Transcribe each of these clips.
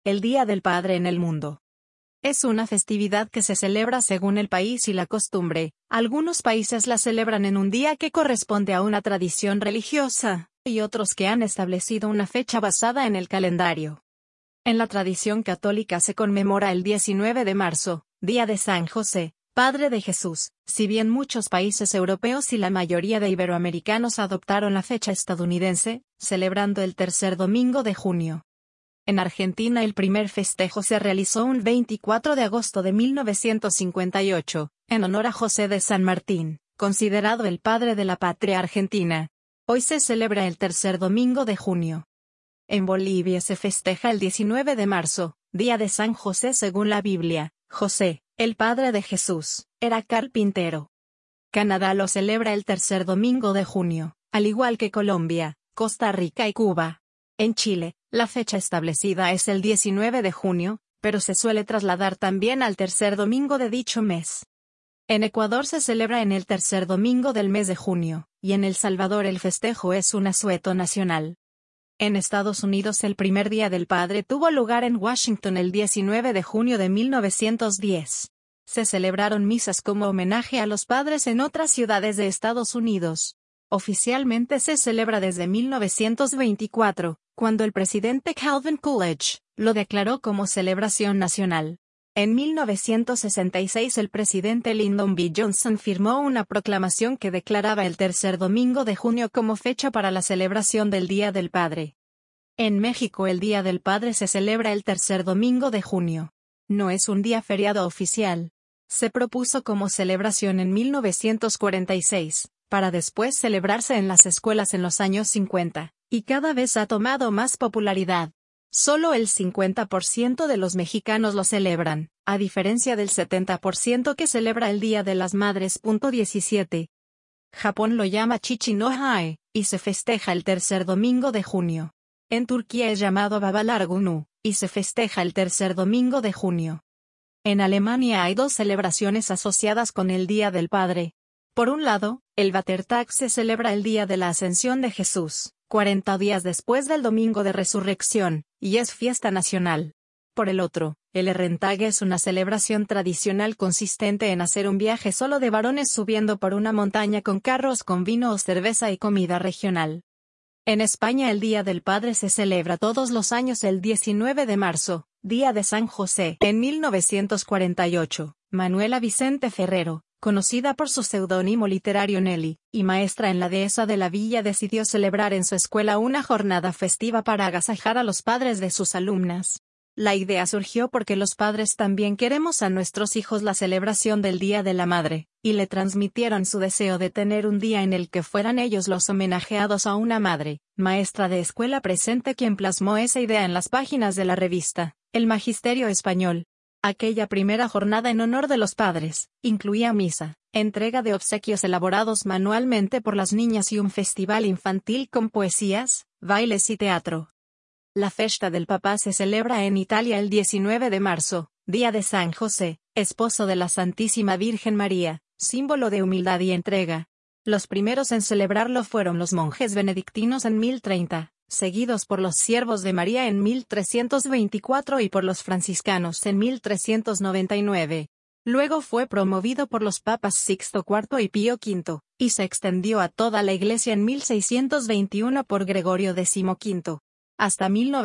El Día del Padre en el mundo. Es una festividad que se celebra según el país y la costumbre. Algunos países la celebran en un día que corresponde a una tradición religiosa, y otros que han establecido una fecha basada en el calendario. En la tradición católica se conmemora el 19 de marzo, Día de San José, Padre de Jesús, si bien muchos países europeos y la mayoría de iberoamericanos adoptaron la fecha estadounidense, celebrando el tercer domingo de junio. En Argentina el primer festejo se realizó un 24 de agosto de 1958, en honor a José de San Martín, considerado el padre de la patria argentina. Hoy se celebra el tercer domingo de junio. En Bolivia se festeja el 19 de marzo, Día de San José según la Biblia. José, el padre de Jesús, era carpintero. Canadá lo celebra el tercer domingo de junio, al igual que Colombia, Costa Rica y Cuba. En Chile, la fecha establecida es el 19 de junio, pero se suele trasladar también al tercer domingo de dicho mes. En Ecuador se celebra en el tercer domingo del mes de junio, y en El Salvador el festejo es un asueto nacional. En Estados Unidos el primer Día del Padre tuvo lugar en Washington el 19 de junio de 1910. Se celebraron misas como homenaje a los padres en otras ciudades de Estados Unidos. Oficialmente se celebra desde 1924, cuando el presidente Calvin Coolidge lo declaró como celebración nacional. En 1966 el presidente Lyndon B. Johnson firmó una proclamación que declaraba el tercer domingo de junio como fecha para la celebración del Día del Padre. En México el Día del Padre se celebra el tercer domingo de junio. No es un día feriado oficial. Se propuso como celebración en 1946, para después celebrarse en las escuelas en los años 50, y cada vez ha tomado más popularidad. Solo el 50% de los mexicanos lo celebran, a diferencia del 70% que celebra el Día de las Madres. 17. Japón lo llama Chichi no Hae, y se festeja el tercer domingo de junio. En Turquía es llamado Babalar Günü, y se festeja el tercer domingo de junio. En Alemania hay dos celebraciones asociadas con el Día del Padre. Por un lado, el Vatertag se celebra el día de la Ascensión de Jesús, 40 días después del Domingo de Resurrección, y es fiesta nacional. Por el otro, el Herrentag es una celebración tradicional consistente en hacer un viaje solo de varones subiendo por una montaña con carros con vino o cerveza y comida regional. En España el Día del Padre se celebra todos los años el 19 de marzo, Día de San José. En 1948, Manuela Vicente Ferrero, conocida por su seudónimo literario Nelly, y maestra en la Dehesa de la Villa, decidió celebrar en su escuela una jornada festiva para agasajar a los padres de sus alumnas. La idea surgió porque los padres también queremos a nuestros hijos la celebración del Día de la Madre, y le transmitieron su deseo de tener un día en el que fueran ellos los homenajeados a una madre, maestra de escuela presente, quien plasmó esa idea en las páginas de la revista, El Magisterio Español. Aquella primera jornada en honor de los padres incluía misa, entrega de obsequios elaborados manualmente por las niñas y un festival infantil con poesías, bailes y teatro. La Festa del Papà se celebra en Italia el 19 de marzo, Día de San José, esposo de la Santísima Virgen María, símbolo de humildad y entrega. Los primeros en celebrarlo fueron los monjes benedictinos en 1030. Seguidos por los Siervos de María en 1324 y por los franciscanos en 1399. Luego fue promovido por los papas Sixto IV y Pío V, y se extendió a toda la Iglesia en 1621 por Gregorio XV. Hasta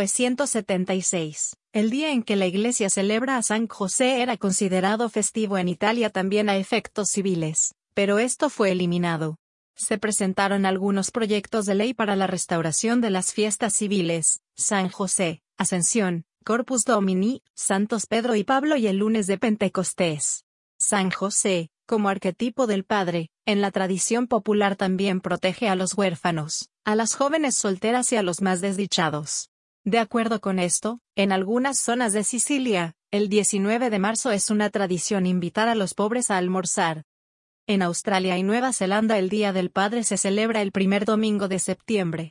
1976, el día en que la Iglesia celebra a San José era considerado festivo en Italia también a efectos civiles, pero esto fue eliminado. Se presentaron algunos proyectos de ley para la restauración de las fiestas civiles: San José, Ascensión, Corpus Domini, Santos Pedro y Pablo y el lunes de Pentecostés. San José, como arquetipo del padre, en la tradición popular también protege a los huérfanos, a las jóvenes solteras y a los más desdichados. De acuerdo con esto, en algunas zonas de Sicilia, el 19 de marzo es una tradición invitar a los pobres a almorzar. En Australia y Nueva Zelanda el Día del Padre se celebra el primer domingo de septiembre.